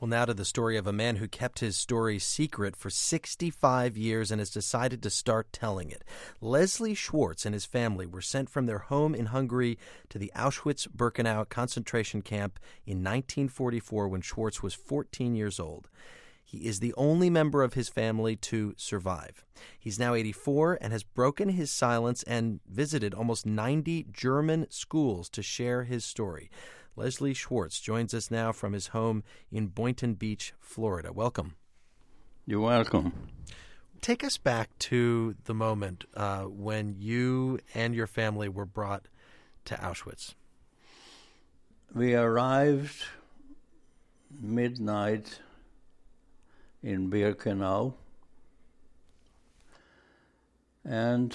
Well, now to the story of a man who kept his story secret for 65 years and has decided to start telling it. Leslie Schwartz and his family were sent from their home in Hungary to the Auschwitz-Birkenau concentration camp in 1944 when Schwartz was 14 years old. He is the only member of his family to survive. He's now 84 and has broken his silence and visited almost 90 German schools to share his story. Leslie Schwartz joins us now from his home in Boynton Beach, Florida. Welcome. You're welcome. Take us back to the moment when you and your family were brought to Auschwitz. We arrived midnight in Birkenau, and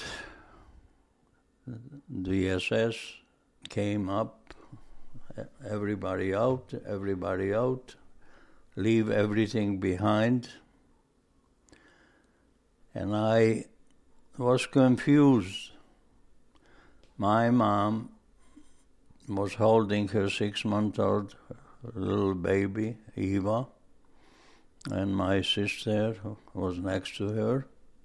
the SS came up. Everybody out, leave everything behind. And I was confused. My mom was holding her 6-month-old little baby, Eva, and my sister was next to her.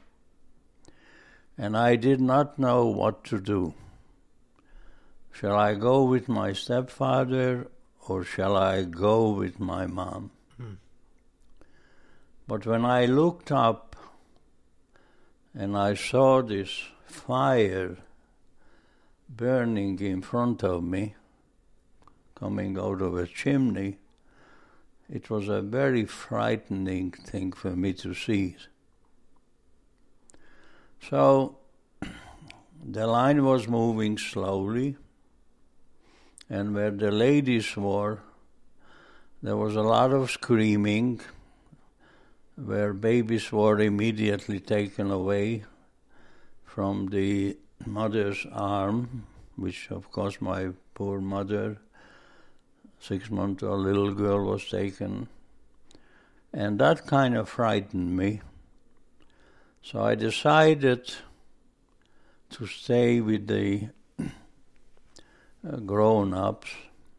And I did not know what to do. Shall I go with my stepfather or shall I go with my mom? But when I looked up and I saw this fire burning in front of me, coming out of a chimney, it was a very frightening thing for me to see. So the line was moving slowly. And where the ladies were, there was a lot of screaming, where babies were immediately taken away from the mother's arm, which, of course, my poor mother, 6-month-old little girl, was taken. And that kind of frightened me. So I decided to stay with the grown-ups,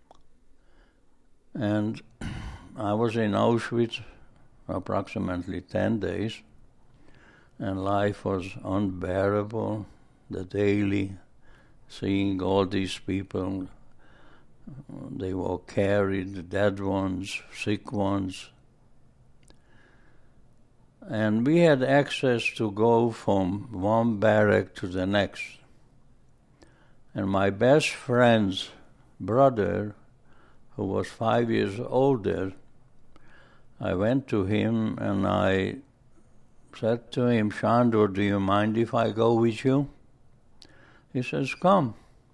and I was in Auschwitz approximately 10 days, and life was unbearable, the daily seeing all these people. They were carried, dead ones, sick ones, and we had access to go from one barrack to the next. And my best friend's brother, who was 5 years older, I went to him and I said to him, "Shandor, do you mind if I go with you?" He says, "Come."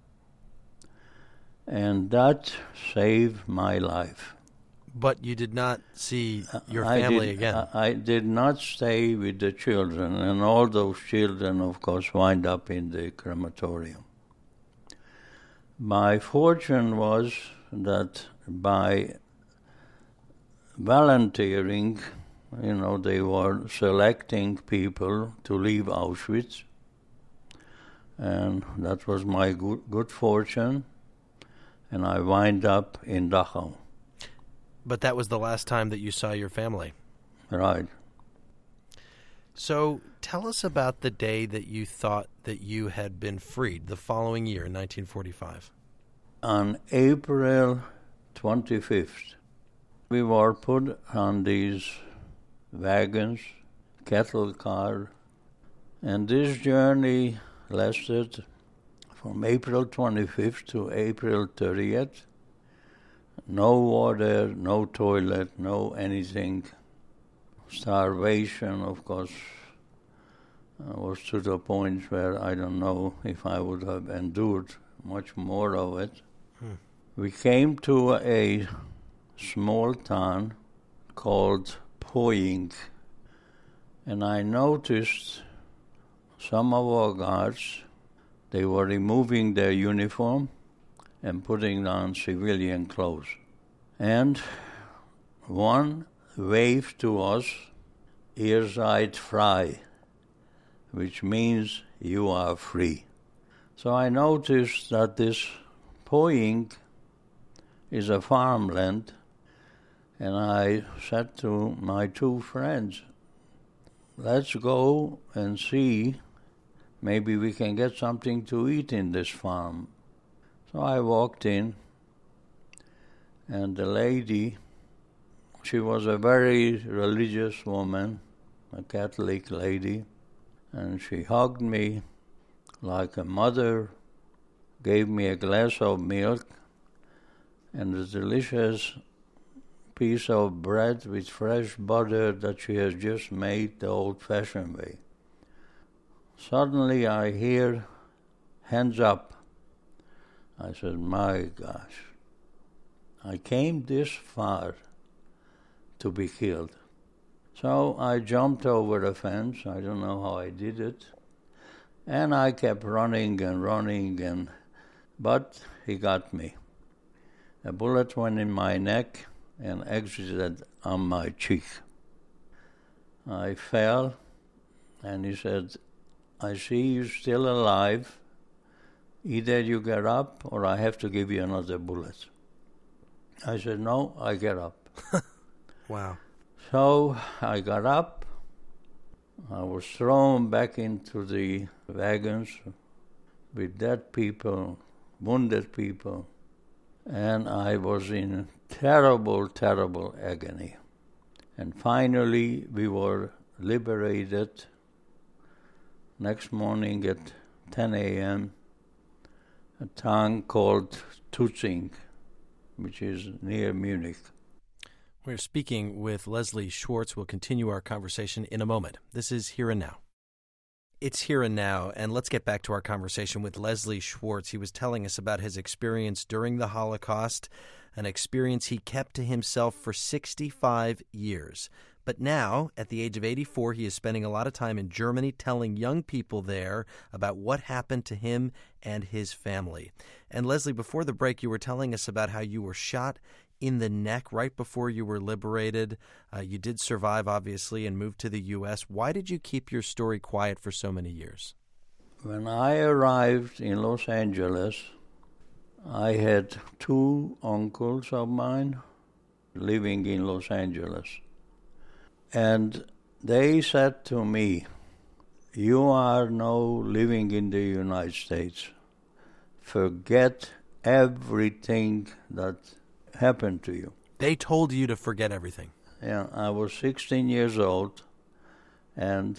And that saved my life. But you did not see your family again. I did not stay with the children, and all those children, of course, wind up in the crematorium. My fortune was that by volunteering, they were selecting people to leave Auschwitz, and that was my good fortune, and I wind up in Dachau. But that was the last time that you saw your family. Right. So tell us about the day that you thought that you had been freed, the following year, in 1945. On April 25th, we were put on these wagons, cattle car, and this journey lasted from April 25th to April 30th. No water, no toilet, no anything. Starvation, of course, was to the point where I don't know if I would have endured much more of it. We came to a small town called Poing, and I noticed some of our guards, they were removing their uniform and putting on civilian clothes. And one waved to us, "Ihr seid frei," which means you are free. So I noticed that this Poing is a farmland, And I said to my two friends, let's go and see, maybe we can get something to eat in this farm. So I walked in, and the lady, she was a very religious woman, a Catholic lady, and she hugged me like a mother, gave me a glass of milk and a delicious piece of bread with fresh butter that she has just made the old-fashioned way. Suddenly I hear, hands up. I said, my gosh, I came this far to be killed. So I jumped over the fence. I don't know how I did it. And I kept running, but he got me. A bullet went in my neck and exited on my cheek. I fell, and he said, I see you still alive. Either you get up or I have to give you another bullet. I said, no, I get up. Wow. So I got up. I was thrown back into the wagons with dead people, wounded people, and I was in terrible, terrible agony. And finally, we were liberated. Next morning at 10 a.m., a town called Tutzing, which is near Munich. We're speaking with Leslie Schwartz. We'll continue our conversation in a moment. This is Here and Now. It's Here and Now, and let's get back to our conversation with Leslie Schwartz. He was telling us about his experience during the Holocaust, an experience he kept to himself for 65 years. But now, at the age of 84, he is spending a lot of time in Germany telling young people there about what happened to him and his family. And Leslie, before the break, you were telling us about how you were shot in the neck right before you were liberated. You did survive, obviously, and moved to the U.S. Why did you keep your story quiet for so many years? When I arrived in Los Angeles, I had two uncles of mine living in Los Angeles. And they said to me, you are now living in the United States. Forget everything that happened to you. They told you to forget everything. Yeah, I was 16 years old, and,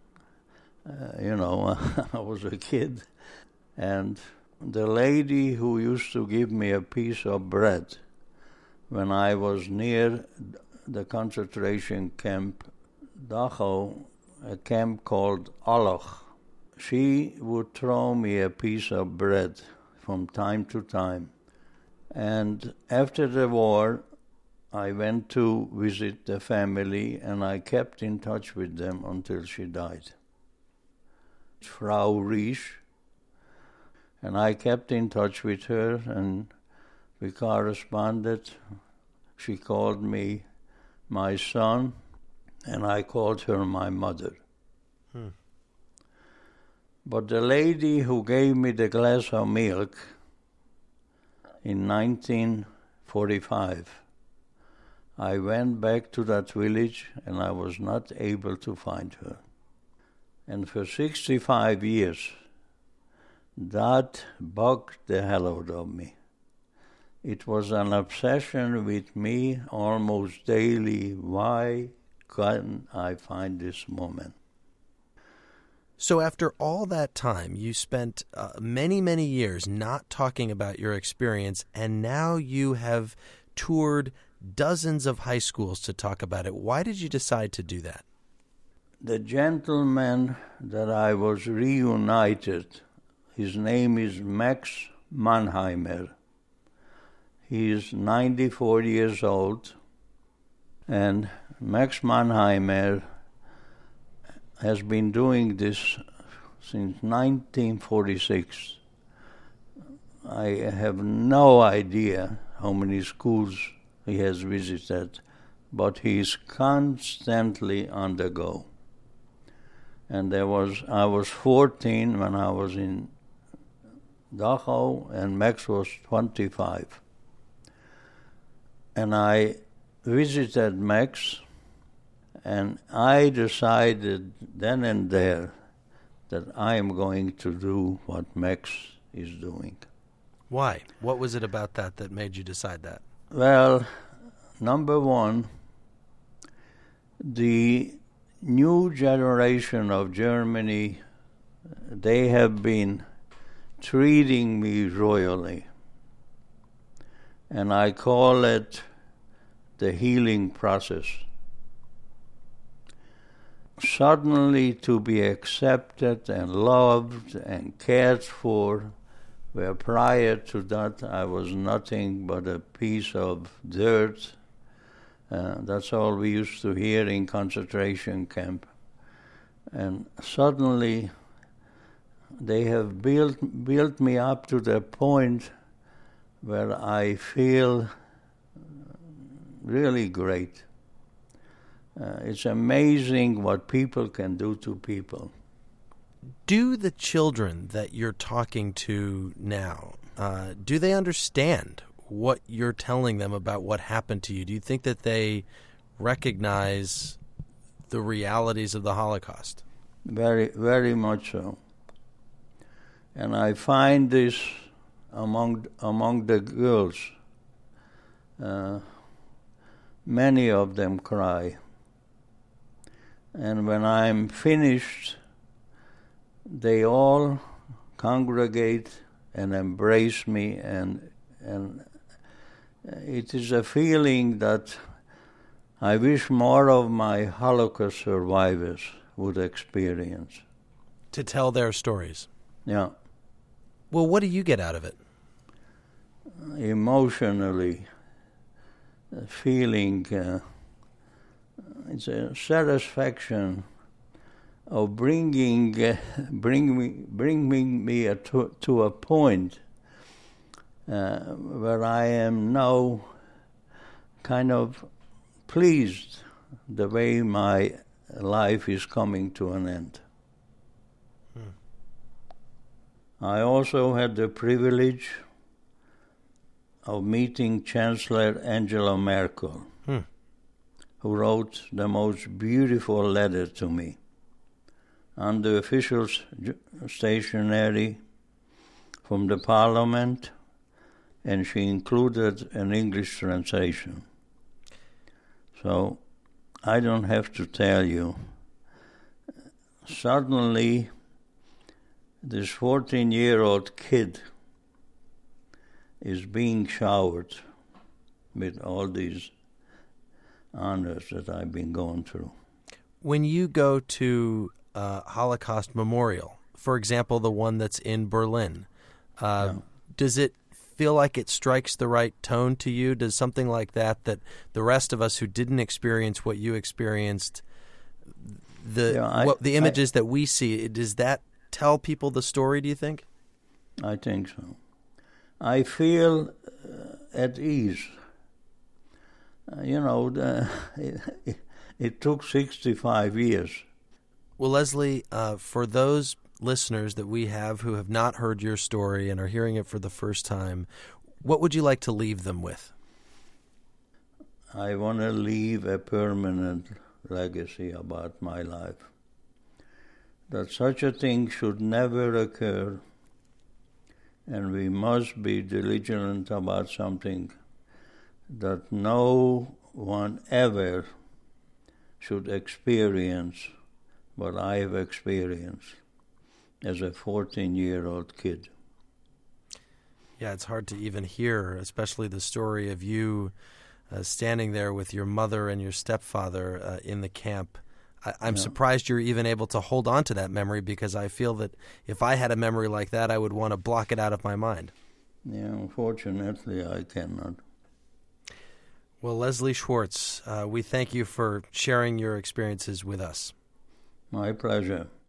I was a kid. And the lady who used to give me a piece of bread when I was near the concentration camp, Dachau, a camp called Aloch, she would throw me a piece of bread from time to time. And after the war, I went to visit the family, and I kept in touch with them until she died. Frau Riesch, and I kept in touch with her, and we corresponded. She called me my son, and I called her my mother. But the lady who gave me the glass of milk in 1945, I went back to that village and I was not able to find her. And for 65 years, that bugged the hell out of me. It was an obsession with me almost daily. Why couldn't I find this woman? So after all that time, you spent many, many years not talking about your experience, and now you have toured dozens of high schools to talk about it. Why did you decide to do that? The gentleman that I was reunited, his name is Max Mannheimer. He is 94 years old, and Max Mannheimer has been doing this since 1946. I have no idea how many schools he has visited, but he is constantly on the go. And I was 14 when I was in Dachau, and Max was 25. And I visited Max, and I decided then and there that I am going to do what Max is doing. Why? What was it about that made you decide that? Well, number one, the new generation of Germany, they have been treating me royally. And I call it the healing process. Suddenly to be accepted and loved and cared for, where prior to that I was nothing but a piece of dirt. That's all we used to hear in concentration camp. And suddenly they have built me up to the point where I feel really great. It's amazing what people can do to people. Do the children that you're talking to now, do they understand what you're telling them about what happened to you? Do you think that they recognize the realities of the Holocaust? Very, very much so. And I find this among the girls. Many of them cry. And when I'm finished, they all congregate and embrace me, and it is a feeling that I wish more of my Holocaust survivors would experience. To tell their stories? Yeah. Well, what do you get out of it? Emotionally, feeling, it's a satisfaction of bringing me to a point where I am now kind of pleased the way my life is coming to an end. I also had the privilege of meeting Chancellor Angela Merkel, who wrote the most beautiful letter to me on the official stationery from the Parliament, and she included an English translation. So I don't have to tell you. Suddenly, this 14-year-old kid is being showered with all these honors that I've been going through. When you go to Holocaust Memorial, for example, the one that's in Berlin, does it feel like it strikes the right tone to you? Does something like that the rest of us who didn't experience what you experienced, the images that we see, does that tell people the story, do you think? I think so. I feel at ease. It took 65 years. Well, Leslie, for those listeners that we have who have not heard your story and are hearing it for the first time, what would you like to leave them with? I want to leave a permanent legacy about my life. That such a thing should never occur, and we must be diligent about something that no one ever should experience what I have experienced as a 14-year-old kid. Yeah, it's hard to even hear, especially the story of you standing there with your mother and your stepfather in the camp. I'm surprised you're even able to hold on to that memory, because I feel that if I had a memory like that, I would want to block it out of my mind. Yeah, unfortunately, I cannot. Well, Leslie Schwartz, we thank you for sharing your experiences with us. My pleasure.